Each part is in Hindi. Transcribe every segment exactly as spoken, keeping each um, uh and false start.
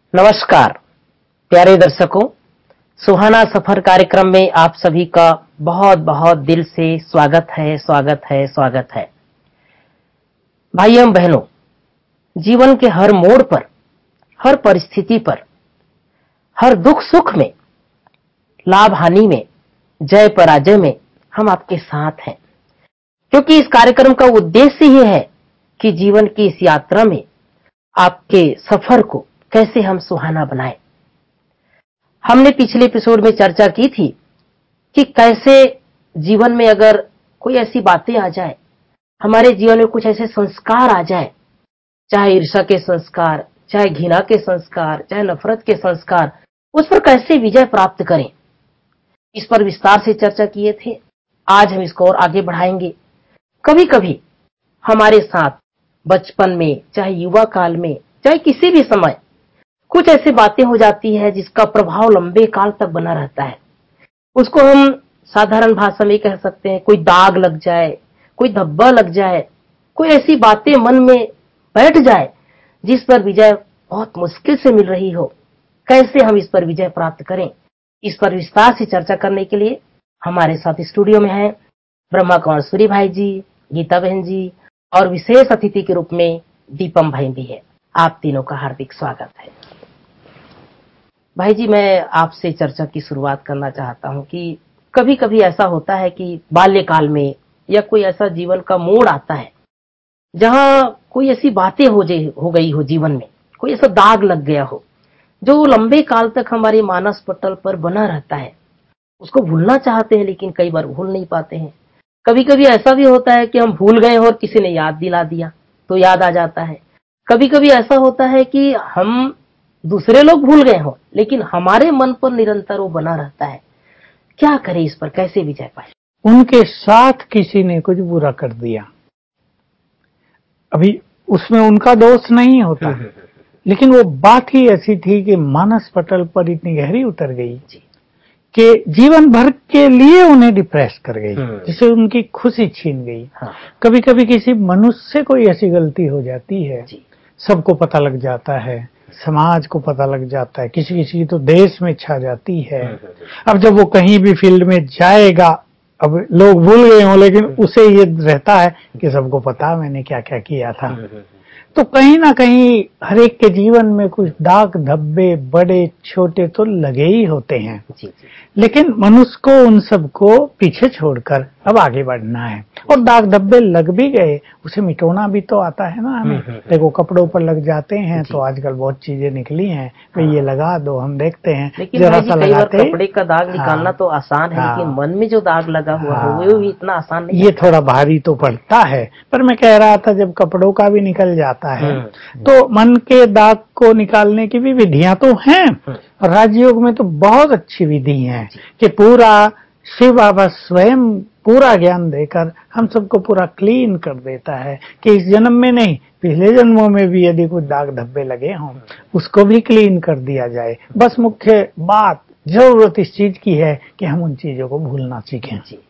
नमस्कार प्यारे दर्शकों, सुहाना सफर कार्यक्रम में आप सभी का बहुत बहुत दिल से स्वागत है स्वागत है स्वागत है। भाइयों बहनों, जीवन के हर मोड़ पर, हर परिस्थिति पर, हर दुख सुख में, लाभ हानि में, जय पराजय में हम आपके साथ हैं, क्योंकि इस कार्यक्रम का उद्देश्य ही है कि जीवन की इस यात्रा में आपके सफर को कैसे हम सुहाना बनाएं। हमने पिछले एपिसोड में चर्चा की थी कि कैसे जीवन में अगर कोई ऐसी बातें आ जाए, हमारे जीवन में कुछ ऐसे संस्कार आ जाए, चाहे ईर्ष्या के संस्कार, चाहे घृणा के संस्कार, चाहे नफरत के संस्कार, उस पर कैसे विजय प्राप्त करें, इस पर विस्तार से चर्चा किए थे। आज हम इसको और आगे बढ़ाएंगे। कभी कभी हमारे साथ बचपन में, चाहे युवा काल में, चाहे किसी भी समय कुछ ऐसी बातें हो जाती है जिसका प्रभाव लंबे काल तक बना रहता है। उसको हम साधारण भाषा में कह सकते हैं, कोई दाग लग जाए, कोई धब्बा लग जाए, कोई ऐसी बातें मन में बैठ जाए जिस पर विजय बहुत मुश्किल से मिल रही हो। कैसे हम इस पर विजय प्राप्त करें, इस पर विस्तार से चर्चा करने के लिए हमारे साथ स्टूडियो में है ब्रह्मा कुमार सूरी भाई जी, गीता बहन जी और विशेष अतिथि के रूप में दीपम भाई भी है। आप तीनों का हार्दिक स्वागत है। भाई जी, मैं आपसे चर्चा की शुरुआत करना चाहता हूं कि कभी कभी ऐसा होता है कि बाल्यकाल में या कोई ऐसा जीवन का मोड़ आता है जहां कोई ऐसी बातें हो हो गई हो, जीवन में कोई ऐसा दाग लग गया हो जो लंबे काल तक हमारे मानस पटल पर बना रहता है। उसको भूलना चाहते हैं लेकिन कई बार भूल नहीं पाते हैं। कभी कभी ऐसा भी होता है कि हम भूल गए और किसी ने याद दिला दिया तो याद आ जाता है। कभी कभी ऐसा होता है कि हम दूसरे लोग भूल गए हो लेकिन हमारे मन पर निरंतर वो बना रहता है। क्या करें, इस पर कैसे विजय पाए? उनके साथ किसी ने कुछ बुरा कर दिया, अभी उसमें उनका दोष नहीं होता, लेकिन वो बात ही ऐसी थी कि मानस पटल पर इतनी गहरी उतर गई कि जीवन भर के लिए उन्हें डिप्रेस कर गई, जिससे उनकी खुशी छीन गई। हाँ। कभी कभी किसी मनुष्य से कोई ऐसी गलती हो जाती है, सबको पता लग जाता है, समाज को पता लग जाता है, किसी किसी की तो देश में छा जाती है। अब जब वो कहीं भी फील्ड में जाएगा, अब लोग भूल गए हों लेकिन उसे ये रहता है कि सबको पता मैंने क्या क्या किया था। तो कहीं ना कहीं हर एक के जीवन में कुछ दाग धब्बे बड़े छोटे तो लगे ही होते हैं, लेकिन मनुष्य को उन सबको पीछे छोड़कर अब आगे बढ़ना है। और दाग धब्बे लग भी गए, उसे मिटाना भी तो आता है ना हमें। देखो कपड़ों पर लग जाते हैं तो आजकल बहुत चीजें निकली हैं, हाँ। ये लगा दो, हम देखते हैं, लेकिन जरा सा लगाते, कपड़े का दाग निकालना हाँ, तो आसान है, हाँ, लेकिन मन में जो दाग लगा हुआ हाँ, हो वो भी इतना आसान नहीं। ये थोड़ा भारी तो पड़ता है, पर मैं कह रहा था जब कपड़ों का भी निकल जाता है तो मन के दाग को निकालने की भी विधियां तो हैं। और राजयोग में तो बहुत अच्छी विधि है कि पूरा शिव बाबा स्वयं पूरा ज्ञान देकर हम सबको पूरा क्लीन कर देता है कि इस जन्म में नहीं, पिछले जन्मों में भी यदि कुछ दाग धब्बे लगे हों उसको भी क्लीन कर दिया जाए। बस मुख्य बात जरूरत इस चीज की है कि हम उन चीजों को भूलना सीखें। जी,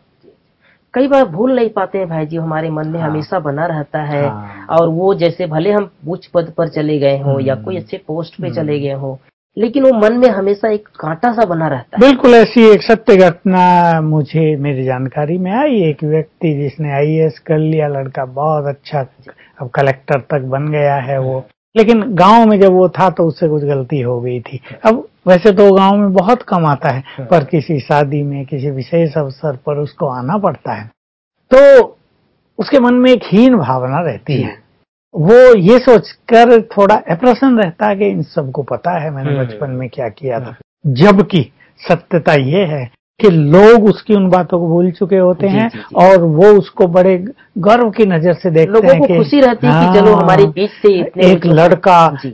कई बार भूल नहीं पाते हैं भाई जी, हमारे मन में हाँ, हमेशा बना रहता है। हाँ, और वो जैसे भले हम उच्च पद पर चले गए हों या कोई अच्छे पोस्ट पे चले गए हों, लेकिन वो मन में हमेशा एक कांटा सा बना रहता है। बिल्कुल ऐसी एक सत्य घटना मुझे मेरी जानकारी में आई। एक व्यक्ति जिसने आई ए एस कर लिया, लड़का बहुत अच्छा, अब कलेक्टर तक बन गया है वो, लेकिन गांव में जब वो था तो उससे कुछ गलती हो गई थी। अब वैसे तो गांव में बहुत कम आता है, पर किसी शादी में, किसी विशेष अवसर पर उसको आना पड़ता है, तो उसके मन में एक हीन भावना रहती है। वो ये सोचकर थोड़ा अप्रसन्न रहता है कि इन सबको पता है मैंने बचपन में क्या किया था, जबकि सत्यता ये है कि लोग उसकी उन बातों को भूल चुके होते जी, हैं जी, जी। और वो उसको बड़े गर्व की नजर से देखते लोगों हैं को कि खुशी रहती है कि चलो हमारे बीच से इतने एक लड़का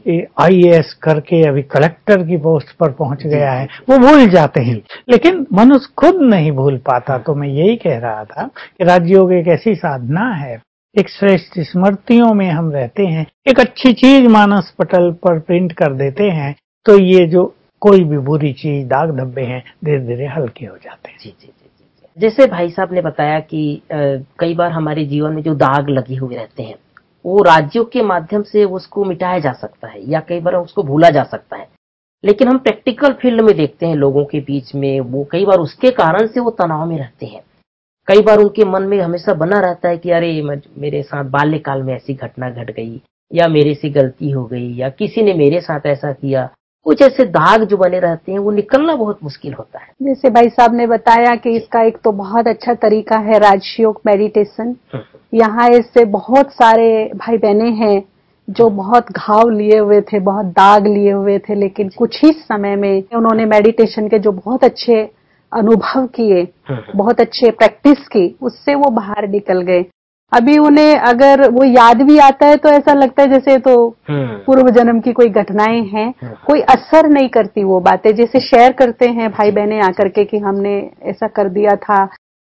आई ए एस करके अभी कलेक्टर की पोस्ट पर पहुंच गया है, वो भूल जाते हैं, लेकिन मनुष्य खुद नहीं भूल पाता। तो मैं यही कह रहा था कि राजयोग एक ऐसी साधना है, एक श्रेष्ठ स्मृतियों में हम रहते हैं, एक अच्छी चीज मानस पटल पर प्रिंट कर देते हैं, तो ये जो कोई भी बुरी चीज, दाग धब्बे हैं, धीरे धीरे हल्के हो जाते हैं। जी जी जी जी। जैसे भाई साहब ने बताया कि आ, कई बार हमारे जीवन में जो दाग लगे हुए रहते हैं वो राज्यों के माध्यम से उसको मिटाया जा सकता है या कई बार उसको भूला जा सकता है। लेकिन हम प्रैक्टिकल फील्ड में देखते हैं लोगों के बीच में, वो कई बार उसके कारण से वो तनाव में रहते हैं। कई बार उनके मन में हमेशा बना रहता है कि अरे मेरे साथ बाल्यकाल में ऐसी घटना घट गई, या मेरे से गलती हो गई, या किसी ने मेरे साथ ऐसा किया। कुछ ऐसे दाग जो बने रहते हैं, वो निकलना बहुत मुश्किल होता है। जैसे भाई साहब ने बताया कि इसका एक तो बहुत अच्छा तरीका है राजयोग मेडिटेशन। यहाँ इससे बहुत सारे भाई बहने हैं जो बहुत घाव लिए हुए थे, बहुत दाग लिए हुए थे, लेकिन कुछ ही समय में उन्होंने मेडिटेशन के जो बहुत अच्छे अनुभव किए, बहुत अच्छे प्रैक्टिस की, उससे वो बाहर निकल गए। अभी उन्हें अगर वो याद भी आता है तो ऐसा लगता है जैसे तो पूर्व जन्म की कोई घटनाएं हैं, कोई असर नहीं करती वो बातें। जैसे शेयर करते हैं भाई बहने आकर के कि हमने ऐसा कर दिया था,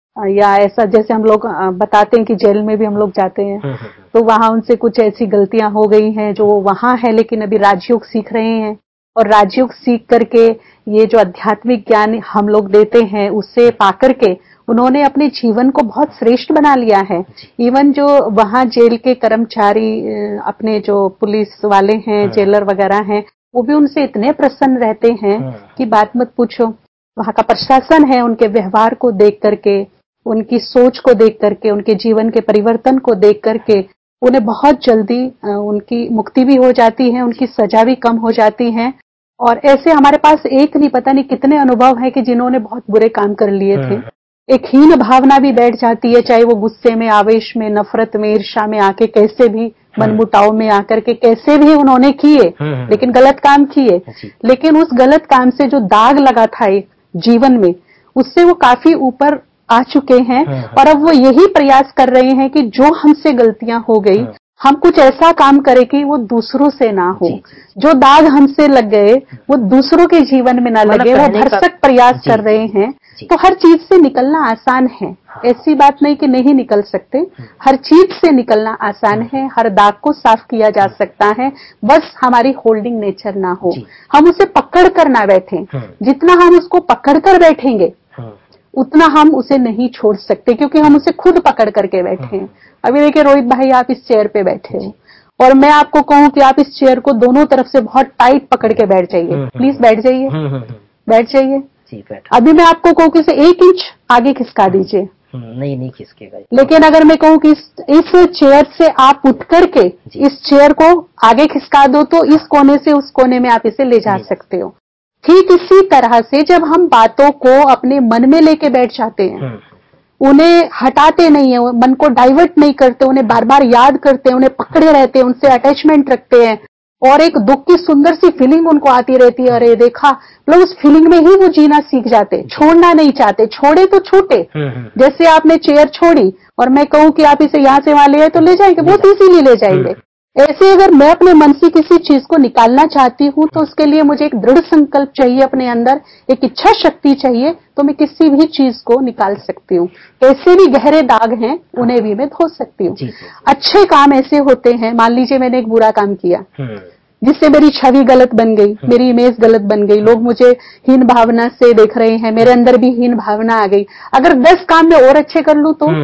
या ऐसा जैसे हम लोग बताते हैं कि जेल में भी हम लोग जाते हैं तो वहां उनसे कुछ ऐसी गलतियां हो गई हैं जो वहां है, लेकिन अभी राजयोग सीख रहे हैं, और राजयोग सीख करके ये जो आध्यात्मिक ज्ञान हम लोग देते हैं उससे पाकर के उन्होंने अपने जीवन को बहुत श्रेष्ठ बना लिया है। इवन जो वहां जेल के कर्मचारी, अपने जो पुलिस वाले हैं, जेलर वगैरह हैं, वो भी उनसे इतने प्रसन्न रहते हैं कि बात मत पूछो। वहां का प्रशासन है, उनके व्यवहार को देख करके, उनकी सोच को देख करके, उनके जीवन के परिवर्तन को देख करके उन्हें बहुत जल्दी उनकी मुक्ति भी हो जाती है, उनकी सजा भी कम हो जाती है। और ऐसे हमारे पास एक नहीं पता नहीं कितने अनुभव हैं कि जिन्होंने बहुत बुरे काम कर लिए थे। एक हीन भावना भी बैठ जाती है, चाहे वो गुस्से में, आवेश में, नफरत में, ईर्ष्या में आके कैसे भी, मनमुटाव में आकर के कैसे भी उन्होंने किए, लेकिन गलत काम किए। लेकिन उस गलत काम से जो दाग लगा था एक जीवन में, उससे वो काफी ऊपर आ चुके हैं। और अब वो यही प्रयास कर रहे हैं कि जो हमसे गलतियां हो गई, हम कुछ ऐसा काम करें कि वो दूसरों से ना हो। जो दाग हमसे लग गए वो दूसरों के जीवन में ना लगे, वो भरसक प्रयास कर रहे हैं। तो हर चीज से निकलना आसान है, ऐसी बात नहीं कि नहीं निकल सकते। हर चीज से निकलना आसान है, हर दाग को साफ किया जा सकता है, बस हमारी होल्डिंग नेचर ना हो, हम उसे पकड़ कर ना बैठें। जितना हम उसको पकड़ कर बैठेंगे उतना हम उसे नहीं छोड़ सकते, क्योंकि हम उसे खुद पकड़ करके बैठे हैं। अभी देखिए रोहित भाई, आप इस चेयर पे बैठे हो और मैं आपको कहूं कि आप इस चेयर को दोनों तरफ से बहुत टाइट पकड़ के बैठ जाइए, प्लीज बैठ जाइए, बैठ जाइए। अभी मैं आपको कहूं कि इसे एक इंच आगे खिसका दीजिए, नहीं नहीं खिसकेगा। लेकिन अगर मैं कहूं कि इस, इस चेयर से आप उठ करके इस चेयर को आगे खिसका दो तो इस कोने से उस कोने में आप इसे ले जा सकते हो। ठीक इसी तरह से जब हम बातों को अपने मन में लेके बैठ जाते हैं, उन्हें हटाते नहीं है, मन को डाइवर्ट नहीं करते, उन्हें बार बार याद करते हैं, उन्हें पकड़े रहते हैं, उनसे अटैचमेंट रखते हैं, और एक दुख की सुंदर सी फीलिंग उनको आती रहती है, अरे देखा, मतलब उस फीलिंग में ही वो जीना सीख जाते, छोड़ना नहीं चाहते। छोड़े तो छूटे, जैसे आपने चेयर छोड़ी और मैं कहूं कि आप इसे यहाँ से वहां ले आए तो ले जाएंगे, बहुत इजीली ले जाएंगे। ऐसे अगर मैं अपने मन से किसी चीज को निकालना चाहती हूँ तो उसके लिए मुझे एक दृढ़ संकल्प चाहिए, अपने अंदर एक इच्छा शक्ति चाहिए, तो मैं किसी भी चीज को निकाल सकती हूँ। ऐसे भी गहरे दाग हैं, उन्हें भी मैं धो सकती हूँ। अच्छे काम ऐसे होते हैं, मान लीजिए मैंने एक बुरा काम किया जिससे मेरी छवि गलत बन गई, मेरी इमेज गलत बन गई, लोग मुझे हीन भावना से देख रहे हैं, मेरे अंदर भी हीन भावना आ गई। अगर दस काम मैं और अच्छे कर लूं तो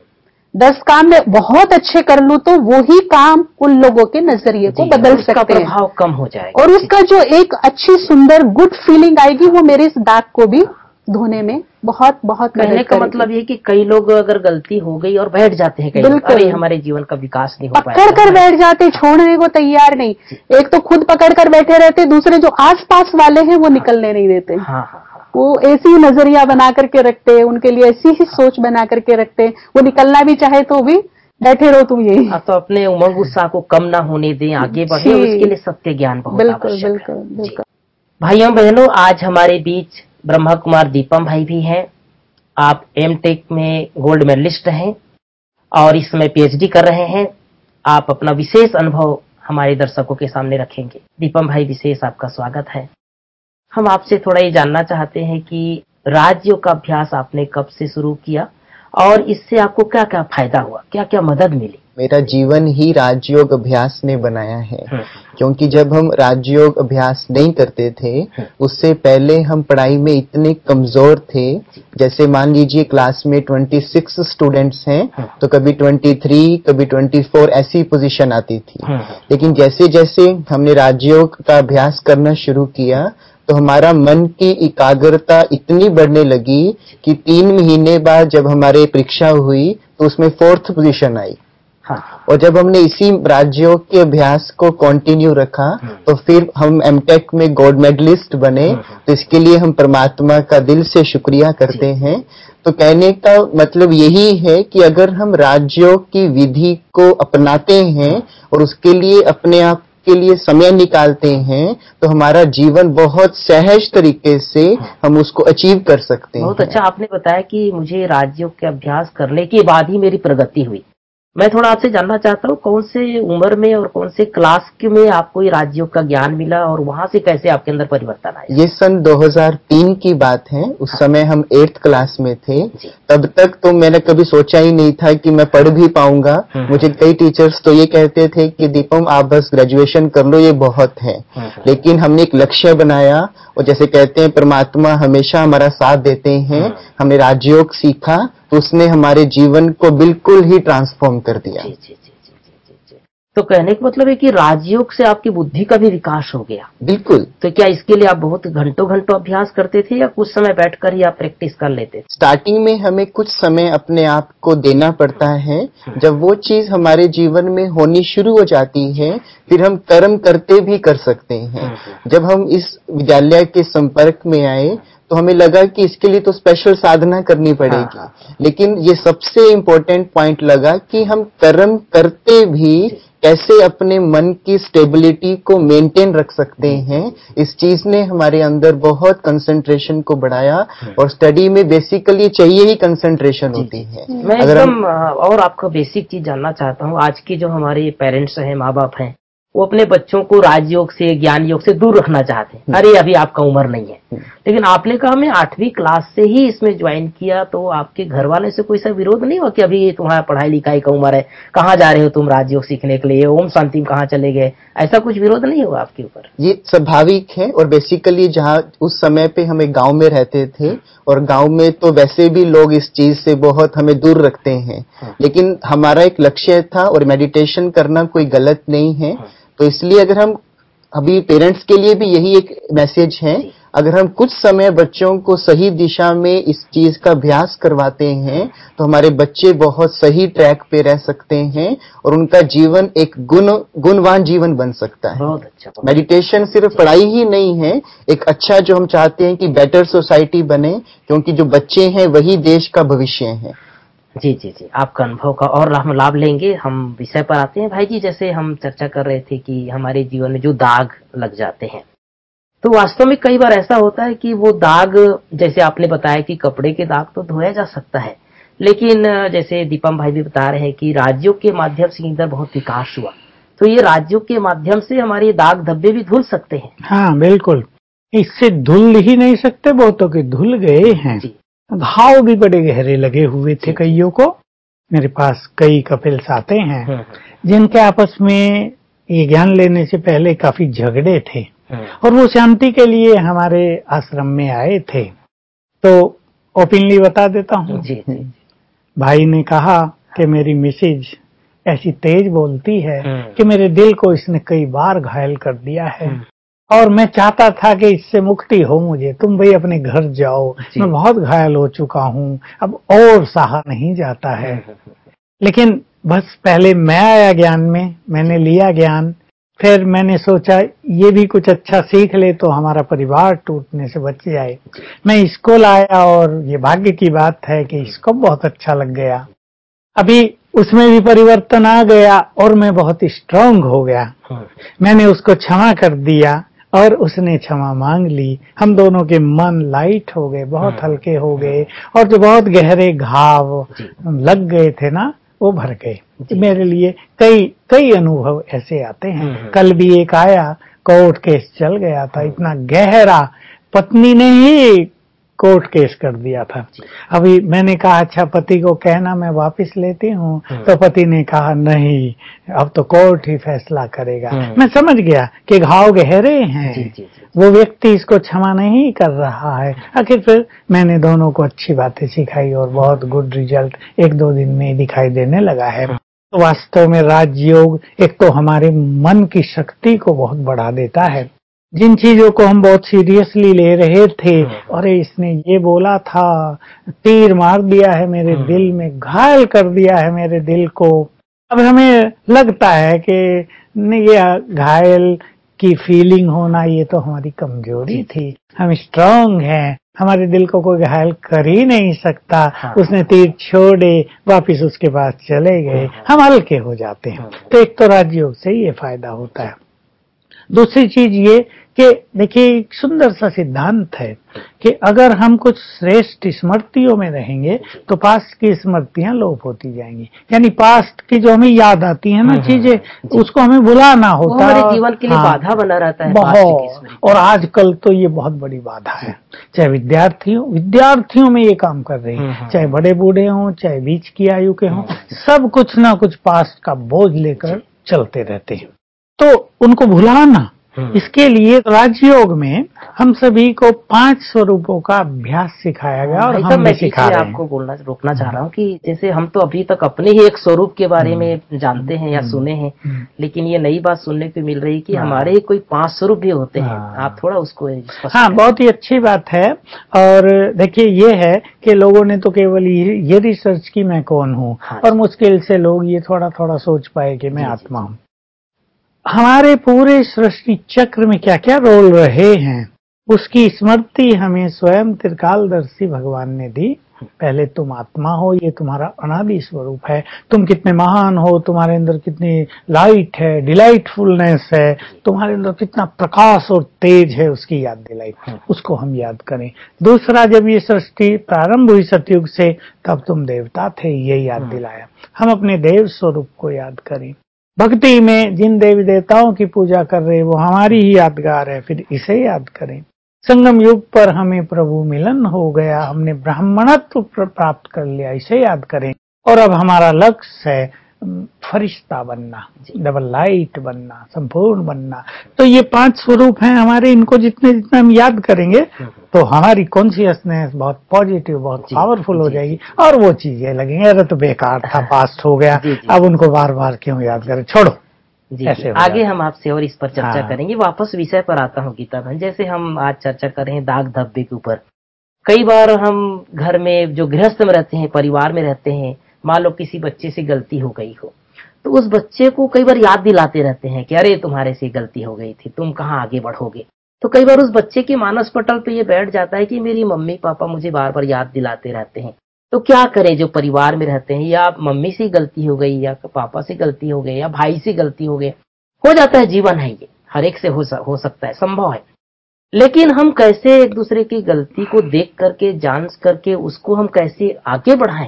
दस काम में बहुत अच्छे कर लूं तो वो ही काम उन लोगों के नजरिए को बदल सकते हैं, प्रभाव कम हो जाएगा, और उसका जो एक अच्छी सुंदर गुड फीलिंग आएगी वो मेरे इस दाग को भी धोने में बहुत बहुत कहने का मतलब ये कि कई लोग अगर गलती हो गई और बैठ जाते हैं, अरे हमारे जीवन का विकास नहीं हो पाएगा, पकड़ कर बैठ जाते, छोड़ने को तैयार नहीं। एक तो खुद पकड़ कर बैठे रहते, दूसरे जो आस पास वाले हैं वो निकलने नहीं देते। हाँ हाँ, वो ऐसी ही नजरिया बना करके रखते हैं, उनके लिए ऐसी ही सोच बना करके रखते हैं, वो निकलना भी चाहे तो भी बैठे रहो तुम यही। तो अपने उमंग उत्साह को कम ना होने दें, आगे बढ़े, उसके लिए सत्य ज्ञान बहुत आवश्यक है। बिल्कुल बिल्कुल। भाइयों बहनों, आज हमारे बीच ब्रह्मा कुमार दीपम भाई भी हैं। आप एम टेक में गोल्ड मेडलिस्ट हैं और इस समय पीएचडी कर रहे हैं। आप अपना विशेष अनुभव हमारे दर्शकों के सामने रखेंगे। दीपम भाई, विशेष आपका स्वागत है। हम आपसे थोड़ा ये जानना चाहते हैं कि राजयोग का अभ्यास आपने कब से शुरू किया और इससे आपको क्या क्या फायदा हुआ, क्या क्या मदद मिली? मेरा जीवन ही राजयोग अभ्यास ने बनाया है, क्योंकि जब हम राजयोग अभ्यास नहीं करते थे, उससे पहले हम पढ़ाई में इतने कमजोर थे। जैसे मान लीजिए क्लास में छब्बीस स्टूडेंट्स हैं तो कभी तेईस, कभी चौबीस ऐसी पोजीशन आती थी। लेकिन जैसे जैसे हमने राजयोग का अभ्यास करना शुरू किया तो हमारा मन की एकाग्रता इतनी बढ़ने लगी कि तीन महीने बाद जब हमारे परीक्षा हुई तो उसमें फोर्थ पोजीशन आई। हाँ। और जब हमने इसी राजयोग के अभ्यास को कंटिन्यू रखा तो फिर हम एमटेक में गोल्ड मेडलिस्ट बने। तो इसके लिए हम परमात्मा का दिल से शुक्रिया करते हैं। तो कहने का मतलब यही है कि अगर हम राजयोग की विधि को अपनाते हैं और उसके लिए अपने आप के लिए समय निकालते हैं तो हमारा जीवन बहुत सहज तरीके से हम उसको अचीव कर सकते हैं। बहुत अच्छा आपने बताया कि मुझे राजयोग के अभ्यास करने के बाद ही मेरी प्रगति हुई। मैं थोड़ा आपसे जानना चाहता हूँ कौन से उम्र में और कौन से क्लास में आपको ये राजयोग का ज्ञान मिला और वहां से कैसे आपके अंदर परिवर्तन आया? ये सन दो हज़ार तीन की बात है। उस हाँ। समय हम एट्थ क्लास में थे। तब तक तो मैंने कभी सोचा ही नहीं था कि मैं पढ़ भी पाऊंगा। मुझे कई टीचर्स तो ये कहते थे कि दीपम आप बस ग्रेजुएशन कर लो, ये बहुत है। लेकिन हमने एक लक्ष्य बनाया और जैसे कहते हैं परमात्मा हमेशा हमारा साथ देते हैं। हमने राजयोग सीखा तो उसने हमारे जीवन को बिल्कुल ही ट्रांसफॉर्म कर दिया। जी, जी, जी, जी, जी, जी। तो कहने का मतलब है कि राजयोग से आपकी बुद्धि का भी विकास हो गया। बिल्कुल। तो क्या इसके लिए आप बहुत घंटों घंटों अभ्यास करते थे या कुछ समय बैठकर ही आप प्रैक्टिस कर लेते थे? स्टार्टिंग में हमें कुछ समय अपने आप को देना पड़ता है। जब वो चीज हमारे जीवन में होनी शुरू हो जाती है फिर हम कर्म करते भी कर सकते हैं। जब हम इस विद्यालय के संपर्क में आए तो हमें लगा कि इसके लिए तो स्पेशल साधना करनी पड़ेगी। हाँ। लेकिन ये सबसे इम्पोर्टेंट पॉइंट लगा कि हम कर्म करते भी कैसे अपने मन की स्टेबिलिटी को मेंटेन रख सकते हैं। इस चीज ने हमारे अंदर बहुत कंसंट्रेशन को बढ़ाया और स्टडी में बेसिकली चाहिए ही कंसंट्रेशन होती है। मैं एकदम और आपका बेसिक चीज जानना चाहता हूँ। आज की जो हमारे पेरेंट्स हैं, माँ बाप हैं, वो अपने बच्चों को राजयोग से, ज्ञान योग से दूर रखना चाहते हैं। अरे अभी आपका उम्र नहीं है। लेकिन आपने कहा मैं आठवीं क्लास से ही इसमें ज्वाइन किया, तो आपके घर वाले से कोई सा विरोध नहीं हुआ कि अभी तुम्हारा पढ़ाई लिखाई का उम्र है, कहाँ जा रहे हो तुम राजयोग सीखने के लिए, ओम शांति में कहाँ चले गए, ऐसा कुछ विरोध नहीं हुआ आपके ऊपर? ये स्वाभाविक है। और बेसिकली जहाँ उस समय पे हमें गांव में रहते थे और गांव में तो वैसे भी लोग इस चीज से बहुत हमें दूर रखते हैं। लेकिन हमारा एक लक्ष्य था और मेडिटेशन करना कोई गलत नहीं है। तो इसलिए अगर हम अभी पेरेंट्स के लिए भी यही एक मैसेज है, अगर हम कुछ समय बच्चों को सही दिशा में इस चीज का अभ्यास करवाते हैं तो हमारे बच्चे बहुत सही ट्रैक पे रह सकते हैं और उनका जीवन एक गुण गुणवान जीवन बन सकता है। बहुत अच्छा। मेडिटेशन सिर्फ पढ़ाई ही नहीं है, एक अच्छा जो हम चाहते हैं कि बेटर सोसाइटी बने, क्योंकि जो बच्चे हैं वही देश का भविष्य है। जी जी जी, आपका अनुभव का और हम लाभ लेंगे। हम विषय पर आते हैं भाई जी। जैसे हम चर्चा कर रहे थे कि हमारे जीवन में जो दाग लग जाते हैं, तो वास्तव में कई बार ऐसा होता है कि वो दाग, जैसे आपने बताया कि कपड़े के दाग तो धोया जा सकता है, लेकिन जैसे दीपम भाई भी बता रहे हैं कि राजयोग के माध्यम से अंदर बहुत विकास हुआ, तो ये राजयोग के माध्यम से हमारे दाग धब्बे भी धुल सकते हैं। हाँ बिल्कुल, इससे धुल ही नहीं सकते, बहुतों के धुल गए हैं। घाव भी बड़े गहरे लगे हुए थे कईयों को। मेरे पास कई कपिल्स आते हैं जिनके आपस में ये ज्ञान लेने से पहले काफी झगड़े थे और वो शांति के लिए हमारे आश्रम में आए थे। तो ओपनली बता देता हूँ, भाई ने कहा कि मेरी मिसेज ऐसी तेज बोलती है कि मेरे दिल को इसने कई बार घायल कर दिया है और मैं चाहता था कि इससे मुक्ति हो मुझे, तुम भाई अपने घर जाओ, मैं बहुत घायल हो चुका हूँ, अब और सहा नहीं जाता है। लेकिन बस पहले मैं आया ज्ञान में, मैंने लिया ज्ञान, फिर मैंने सोचा ये भी कुछ अच्छा सीख ले तो हमारा परिवार टूटने से बच जाए। मैं इसको लाया और ये भाग्य की बात है कि इसको बहुत अच्छा लग गया। अभी उसमें भी परिवर्तन आ गया और मैं बहुत स्ट्रांग हो गया। मैंने उसको क्षमा कर दिया और उसने क्षमा मांग ली। हम दोनों के मन लाइट हो गए, बहुत हल्के हो गए और जो बहुत गहरे घाव लग गए थे ना, वो भर गए। मेरे लिए कई कई अनुभव ऐसे आते हैं। कल भी एक आया, कोर्ट केस चल गया था, इतना गहरा, पत्नी ने ही कोर्ट केस कर दिया था। अभी मैंने कहा अच्छा पति को कहना मैं वापस लेती हूँ, तो पति ने कहा नहीं, अब तो कोर्ट ही फैसला करेगा। मैं समझ गया कि घाव गहरे हैं, जी, जी, जी, वो व्यक्ति इसको क्षमा नहीं कर रहा है। आखिर फिर मैंने दोनों को अच्छी बातें सिखाई और बहुत गुड रिजल्ट एक दो दिन में दिखाई देने लगा है। तो वास्तव में राजयोग एक तो हमारे मन की शक्ति को बहुत बढ़ा देता है। जिन चीजों को हम बहुत सीरियसली ले रहे थे, अरे इसने ये बोला था, तीर मार दिया है मेरे दिल में, घायल कर दिया है मेरे दिल को। अब हमें लगता है कि नहीं, ये घायल की फीलिंग होना ये तो हमारी कमजोरी थी, हम स्ट्रांग हैं, हमारे दिल को कोई घायल कर ही नहीं सकता। हाँ। उसने तीर छोड़े, वापिस उसके पास चले गए, हम हल्के हो जाते हैं। तो एक तो राजयोग से ये फायदा होता है। दूसरी चीज ये कि देखिए एक सुंदर सा सिद्धांत है कि अगर हम कुछ श्रेष्ठ स्मृतियों में रहेंगे तो पास्ट की स्मृतियां लोप होती जाएंगी। यानी पास्ट की जो हमें याद आती है ना चीजें, उसको हमें भुलाना होता है, हमारे जीवन के लिए हाँ, बाधा बना रहता है बहुत। और आजकल तो ये बहुत बड़ी बाधा है, चाहे विद्यार्थी हो, विद्यार्थियों में ये काम कर रही है, चाहे बड़े बूढ़े हों, चाहे बीच की आयु के हों, सब कुछ ना कुछ पास्ट का बोझ लेकर चलते रहते हैं। तो उनको भुलाना, इसके लिए राजयोग में हम सभी को पांच स्वरूपों का अभ्यास सिखाया गया और हम भी सिखा रहे हैं। आपको बोलना रोकना चाह रहा हूँ कि जैसे हम तो अभी तक अपने ही एक स्वरूप के बारे में जानते हैं या सुने हैं, लेकिन ये नई बात सुनने को मिल रही है कि हमारे ही कोई पांच स्वरूप भी होते हैं। आप थोड़ा उसको हाँ, बहुत ही अच्छी बात है। और देखिए ये है कि लोगों ने तो केवल ये रिसर्च की मैं कौन हूँ, और मुश्किल से लोग ये थोड़ा थोड़ा सोच पाए कि मैं आत्मा हूँ। हमारे पूरे सृष्टि चक्र में क्या क्या रोल रहे हैं उसकी स्मृति हमें स्वयं त्रिकालदर्शी भगवान ने दी। पहले तुम आत्मा हो, ये तुम्हारा अनादि स्वरूप है, तुम कितने महान हो, तुम्हारे अंदर कितनी लाइट है, डिलाइटफुलनेस है, तुम्हारे अंदर कितना प्रकाश और तेज है, उसकी याद दिलाई, उसको हम याद करें। दूसरा, जब ये सृष्टि प्रारंभ हुई सतयुग से, तब तुम देवता थे, ये याद दिलाया। हम अपने देव स्वरूप को याद करें। भक्ति में जिन देवी देवताओं की पूजा कर रहे वो हमारी ही यादगार है, फिर इसे याद करें। संगम युग पर हमें प्रभु मिलन हो गया, हमने ब्राह्मणत्व प्राप्त कर लिया, इसे याद करें। और अब हमारा लक्ष्य है फरिश्ता बनना, डबल लाइट बनना, संपूर्ण बनना। तो ये पांच स्वरूप हैं हमारे, इनको जितने जितना हम याद करेंगे तो हमारी कॉन्शियसनेस बहुत पॉजिटिव, बहुत पावरफुल हो जाएगी, और वो चीजें लगेंगे अरे तो बेकार था, पास्ट हो गया, अब उनको बार बार क्यों याद करें, छोड़ो। जी, ऐसे आगे हम आपसे और इस पर चर्चा हाँ। करेंगे। वापस विषय पर आता हूँ गीता बहन, जैसे हम आज चर्चा कर रहे हैं दाग धब्बे के ऊपर। कई बार हम घर में जो गृहस्थ में रहते हैं, परिवार में रहते हैं, मान लो किसी बच्चे से गलती हो गई हो, तो उस बच्चे को कई बार याद दिलाते रहते हैं कि अरे तुम्हारे से गलती हो गई थी, तुम कहाँ आगे बढ़ोगे। तो कई बार उस बच्चे के मानस पटल पे ये बैठ जाता है कि मेरी मम्मी पापा मुझे बार बार याद दिलाते रहते हैं। तो क्या करें जो परिवार में रहते हैं, या मम्मी से गलती हो गई, या पापा से गलती हो गई, या भाई से गलती हो गई, हो जाता है, जीवन है ये, हर एक से हो, हो सकता है, संभव है। लेकिन हम कैसे एक दूसरे की गलती को देख करके, जांच करके उसको हम कैसे आगे बढ़ाएं?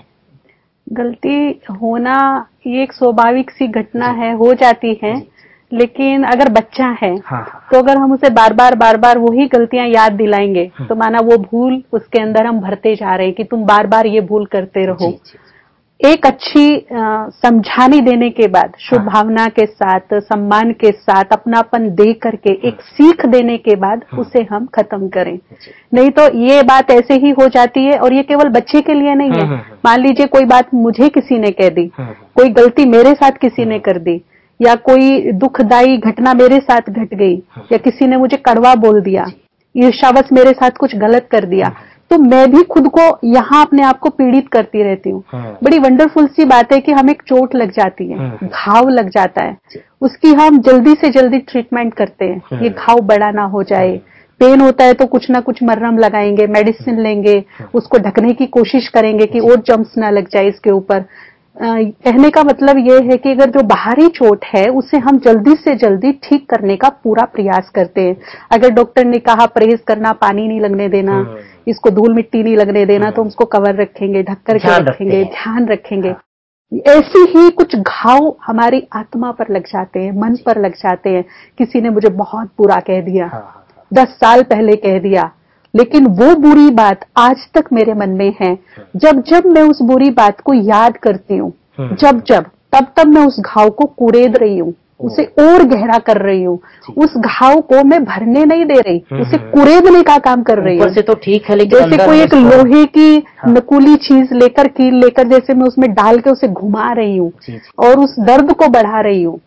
गलती होना ये एक स्वाभाविक सी घटना है, हो जाती है। लेकिन अगर बच्चा है हाँ, हाँ, तो अगर हम उसे बार बार बार बार वही गलतियां याद दिलाएंगे तो माना वो भूल उसके अंदर हम भरते जा रहे हैं कि तुम बार बार ये भूल करते रहो। जी, जी, एक अच्छी समझाने देने के बाद, शुभ हाँ, भावना के साथ, सम्मान के साथ, अपनापन दे करके एक सीख देने के बाद उसे हम खत्म करें। नहीं तो ये बात ऐसे ही हो जाती है, और ये केवल बच्चे के लिए नहीं है। मान लीजिए कोई बात मुझे किसी ने कह दी, कोई गलती मेरे साथ किसी ने कर दी, या कोई दुखदायी घटना मेरे साथ घट गई, या किसी ने मुझे कड़वा बोल दिया, ईर्ष्यावश मेरे साथ कुछ गलत कर दिया, तो मैं भी खुद को यहाँ अपने आप को पीड़ित करती रहती हूँ। बड़ी वंडरफुल सी बात है कि हमें एक चोट लग जाती है, घाव लग जाता है, उसकी हम जल्दी से जल्दी ट्रीटमेंट करते हैं, ये घाव बड़ा ना हो जाए। पेन होता है तो कुछ ना कुछ मरहम लगाएंगे, मेडिसिन लेंगे, उसको ढकने की कोशिश करेंगे कि और जम्स ना लग जाए इसके ऊपर। कहने का मतलब ये है कि अगर जो बाहरी चोट है उसे हम जल्दी से जल्दी ठीक करने का पूरा प्रयास करते हैं। अगर डॉक्टर ने कहा परहेज करना, पानी नहीं लगने देना, इसको धूल मिट्टी नहीं लगने देना, तो हम उसको कवर रखेंगे, ढक करके रखेंगे, ध्यान रखेंगे। ऐसे ही कुछ घाव हमारी आत्मा पर लग जाते हैं, मन पर लग जाते हैं। किसी ने मुझे बहुत बुरा कह दिया, दस साल पहले कह दिया, लेकिन वो बुरी बात आज तक मेरे मन में है। जब जब मैं उस बुरी बात को याद करती हूँ, जब जब तब तब मैं उस घाव को कुरेद रही हूँ, उसे और गहरा कर रही हूँ। उस घाव को मैं भरने नहीं दे रही, उसे कुरेदने का काम कर रही हूँ। से तो ठीक है, लेकिन जैसे कोई एक लोहे की नकुली चीज लेकर, कील लेकर, जैसे मैं उसमें डाल के उसे घुमा रही हूँ और उस दर्द को बढ़ा रही हूँ।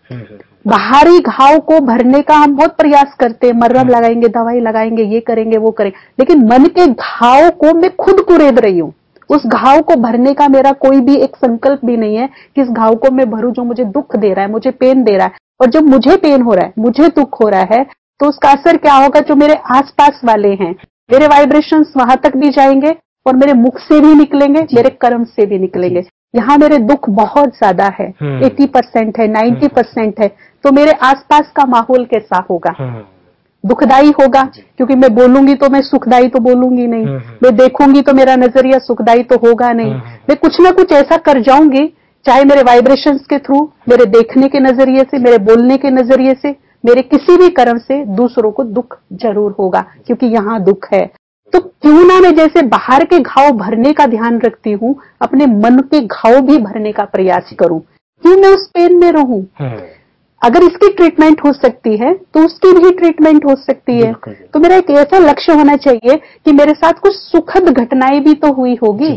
बाहरी घाव को भरने का हम बहुत प्रयास करते हैं, मर्रम लगाएंगे, दवाई लगाएंगे, ये करेंगे, वो करेंगे, लेकिन मन के घाव को मैं खुद कुरेद रही हूँ। उस घाव को भरने का मेरा कोई भी एक संकल्प भी नहीं है कि इस घाव को मैं भरूं जो मुझे दुख दे रहा है, मुझे पेन दे रहा है। और जब मुझे पेन हो रहा है, मुझे दुख हो रहा है, तो उसका असर क्या होगा? जो मेरे आसपास वाले हैं, मेरे वाइब्रेशंस वहां तक भी जाएंगे और मेरे मुख से भी निकलेंगे, मेरे कर्म से भी निकलेंगे। यहाँ मेरे दुख बहुत ज्यादा है, अस्सी परसेंट है, नब्बे परसेंट है, तो मेरे आसपास का माहौल कैसा होगा? दुखदाई होगा, क्योंकि मैं बोलूंगी तो मैं सुखदाई तो बोलूंगी नहीं, मैं देखूंगी तो मेरा नजरिया सुखदाई तो होगा नहीं, मैं कुछ ना कुछ ऐसा कर जाऊंगी, चाहे मेरे वाइब्रेशंस के थ्रू, मेरे देखने के नजरिए से, मेरे बोलने के नजरिए से, मेरे किसी भी कर्म से दूसरों को दुख जरूर होगा, क्योंकि यहाँ दुख है। तो क्यों ना मैं जैसे बाहर के घाव भरने का ध्यान रखती हूँ, अपने मन के घाव भी भरने का प्रयास करूं। क्यों मैं उस पेन में रहूं? अगर इसकी ट्रीटमेंट हो सकती है तो उसकी भी ट्रीटमेंट हो सकती है। तो मेरा एक ऐसा लक्ष्य होना चाहिए कि मेरे साथ कुछ सुखद घटनाएं भी तो हुई होगी।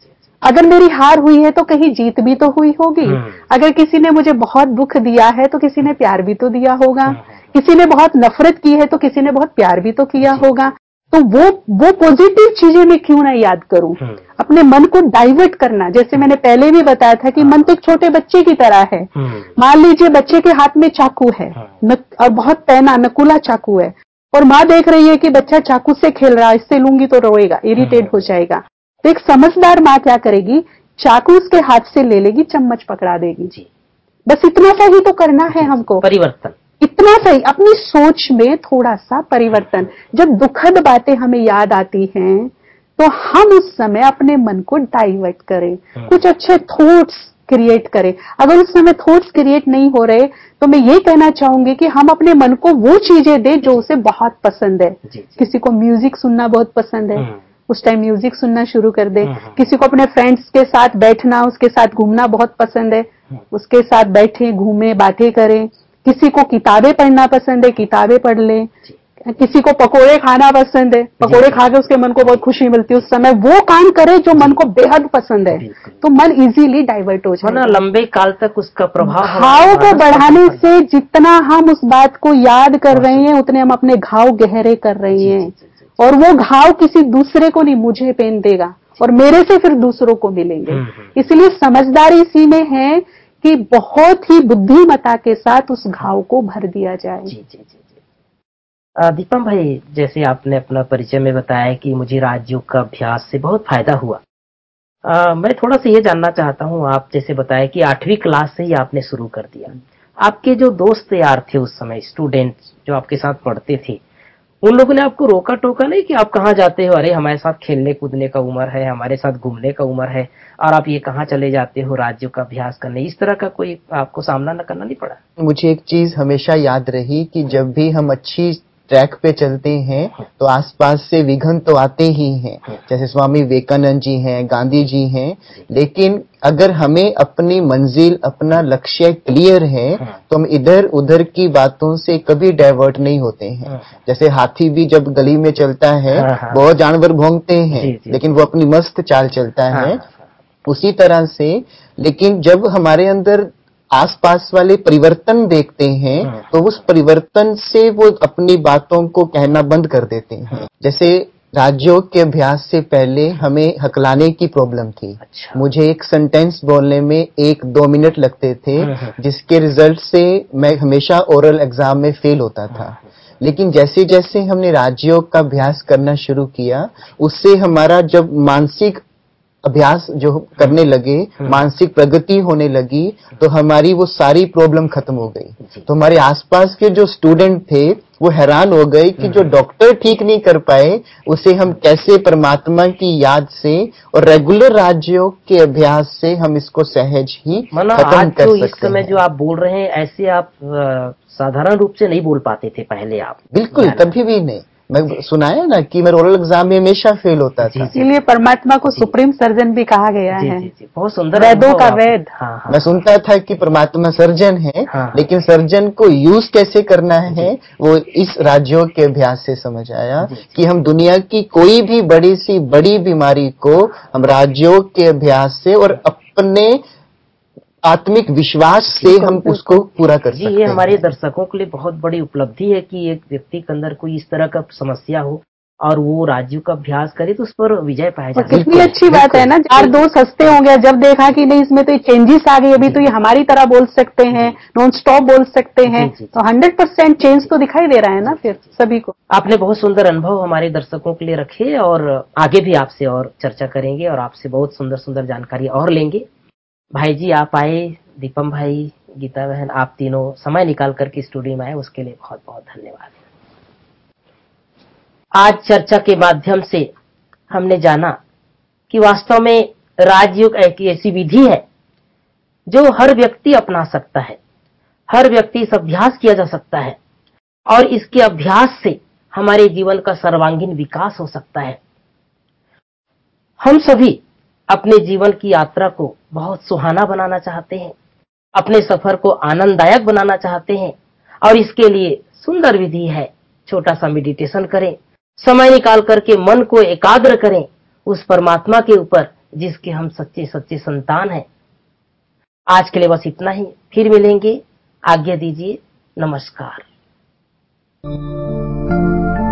अगर मेरी हार हुई है तो कहीं जीत भी तो हुई होगी। अगर किसी ने मुझे बहुत दुख दिया है तो किसी ने प्यार भी तो दिया होगा। किसी ने बहुत नफरत की है तो किसी ने बहुत प्यार भी तो किया होगा। तो वो वो पॉजिटिव चीजें मैं क्यों ना याद करूं? अपने मन को डाइवर्ट करना, जैसे मैंने पहले भी बताया था कि मन तो एक छोटे बच्चे की तरह है। मान लीजिए बच्चे के हाथ में चाकू है और बहुत पैना नकुला चाकू है, और माँ देख रही है कि बच्चा चाकू से खेल रहा है, इससे लूंगी तो रोएगा, इरिटेट हो जाएगा। तो एक समझदार माँ क्या करेगी? चाकू उसके हाथ से ले लेगी, चम्मच पकड़ा देगी। बस इतना सा ही तो करना है हमको, परिवर्तन, इतना सही, अपनी सोच में थोड़ा सा परिवर्तन। जब दुखद बातें हमें याद आती हैं तो हम उस समय अपने मन को डाइवर्ट करें, कुछ अच्छे थॉट्स क्रिएट करें। अगर उस समय थॉट्स क्रिएट नहीं हो रहे तो मैं ये कहना चाहूंगी कि हम अपने मन को वो चीजें दें जो उसे बहुत पसंद है। किसी को म्यूजिक सुनना बहुत पसंद है, उस टाइम म्यूजिक सुनना शुरू कर दे। किसी को अपने फ्रेंड्स के साथ बैठना, उसके साथ घूमना बहुत पसंद है, उसके साथ बैठे, घूमे, बातें करें। किसी को किताबें पढ़ना पसंद है, किताबें पढ़ ले। किसी को पकोड़े खाना पसंद है, पकोड़े खा के उसके मन को बहुत खुशी मिलती है, उस समय वो काम करे जो मन को बेहद पसंद है, तो मन इजीली डाइवर्ट हो जाएगा। लंबे काल तक उसका प्रभाव घाव को बढ़ाने से जितना हम उस बात को याद कर रहे हैं उतने हम अपने घाव गहरे कर रहे हैं, और वो घाव किसी दूसरे को नहीं, मुझे पेन देगा और मेरे से फिर दूसरों को मिलेंगे। इसलिए समझदारी इसी में है कि बहुत ही बुद्धिमता के साथ उस घाव को भर दिया जाए। जी जी जी दीपम भाई, जैसे आपने अपना परिचय में बताया कि मुझे राजयोग का अभ्यास से बहुत फायदा हुआ, आ, मैं थोड़ा सा ये जानना चाहता हूँ। आप जैसे बताया कि आठवीं क्लास से ही आपने शुरू कर दिया, आपके जो दोस्त यार थे उस समय, स्टूडेंट्स जो आपके साथ पढ़ते थे, उन लोगों ने आपको रोका टोका नहीं कि आप कहाँ जाते हो? अरे हमारे साथ खेलने कूदने का उम्र है, हमारे साथ घूमने का उम्र है, और आप ये कहाँ चले जाते हो राजयोग का अभ्यास करने? इस तरह का कोई आपको सामना न करना नहीं पड़ा? मुझे एक चीज हमेशा याद रही कि जब भी हम अच्छी ट्रैक पे चलते हैं तो आसपास से विघ्न तो आते ही हैं, जैसे स्वामी विवेकानंद जी हैं, गांधी जी हैं, लेकिन अगर हमें अपनी मंजिल, अपना लक्ष्य क्लियर है तो हम इधर उधर की बातों से कभी डाइवर्ट नहीं होते हैं। जैसे हाथी भी जब गली में चलता है, बहुत जानवर भौंकते हैं लेकिन वो अपनी मस्त चाल चलता है, उसी तरह से। लेकिन जब हमारे अंदर आसपास वाले परिवर्तन देखते हैं तो उस परिवर्तन से वो अपनी बातों को कहना बंद कर देते हैं। जैसे राजयोग के अभ्यास से पहले हमें हकलाने की प्रॉब्लम थी। अच्छा। मुझे एक सेंटेंस बोलने में एक दो मिनट लगते थे, जिसके रिजल्ट से मैं हमेशा ओरल एग्जाम में फेल होता था। लेकिन जैसे जैसे हमने राजयोग का अभ्यास करना शुरू किया, उससे हमारा जब मानसिक अभ्यास जो करने लगे, मानसिक प्रगति होने लगी, तो हमारी वो सारी प्रॉब्लम खत्म हो गई। तो हमारे आसपास के जो स्टूडेंट थे वो हैरान हो गए कि जो डॉक्टर ठीक नहीं कर पाए उसे हम कैसे परमात्मा की याद से और रेगुलर राजयोग के अभ्यास से हम इसको सहज ही खत्म कर सकते हैं। इस समय जो आप बोल रहे हैं ऐसे आप साधारण रूप से नहीं बोल पाते थे पहले? आप बिल्कुल कभी भी नहीं। मैं सुनाया ना कि मैं ओरल एग्जाम में हमेशा फेल होता था। इसीलिए परमात्मा को सुप्रीम सर्जन भी कहा गया जी, है। जी, जी, बहुत सुंदर वेदों का वेद। हाँ, हाँ, मैं सुनता था कि परमात्मा सर्जन है, हाँ, लेकिन सर्जन को यूज कैसे करना है वो इस राजयोग के अभ्यास से समझ आया कि हम दुनिया की कोई भी बड़ी सी बड़ी बीमारी को हम राजयोग के अभ्यास से और अपने आत्मिक विश्वास से हम उसको पूरा कर सकते हैं। जी, ये हमारे दर्शकों के लिए बहुत बड़ी उपलब्धि है कि एक व्यक्ति के अंदर कोई इस तरह का समस्या हो और वो राजयोग का अभ्यास करे तो उस पर विजय पाया जा सकता है। कितनी अच्छी बात है ना, चार दो सस्ते हो गया, जब देखा कि नहीं इसमें तो चेंजेस आ गई, अभी तो ये हमारी तरह बोल सकते हैं, नॉन स्टॉप बोल सकते हैं, तो हंड्रेड परसेंट चेंज तो दिखाई दे रहा है ना फिर सभी को। आपने बहुत सुंदर अनुभव हमारे दर्शकों के लिए रखे और आगे भी आपसे और चर्चा करेंगे और आपसे बहुत सुंदर सुंदर जानकारी और लेंगे। भाई जी आप आए, दीपम भाई, गीता बहन, आप तीनों समय निकाल करके स्टूडियो में आए, उसके लिए बहुत बहुत धन्यवाद। आज चर्चा के माध्यम से हमने जाना कि वास्तव में राजयोग एक ऐसी विधि है जो हर व्यक्ति अपना सकता है, हर व्यक्ति इस अभ्यास किया जा सकता है और इसके अभ्यास से हमारे जीवन का सर्वांगीण विकास हो सकता है। हम सभी अपने जीवन की यात्रा को बहुत सुहाना बनाना चाहते हैं, अपने सफर को आनंददायक बनाना चाहते हैं और इसके लिए सुंदर विधि है। छोटा सा मेडिटेशन करें, समय निकाल करके मन को एकाग्र करें उस परमात्मा के ऊपर जिसके हम सच्चे सच्चे संतान हैं। आज के लिए बस इतना ही, फिर मिलेंगे, आज्ञा दीजिए, नमस्कार।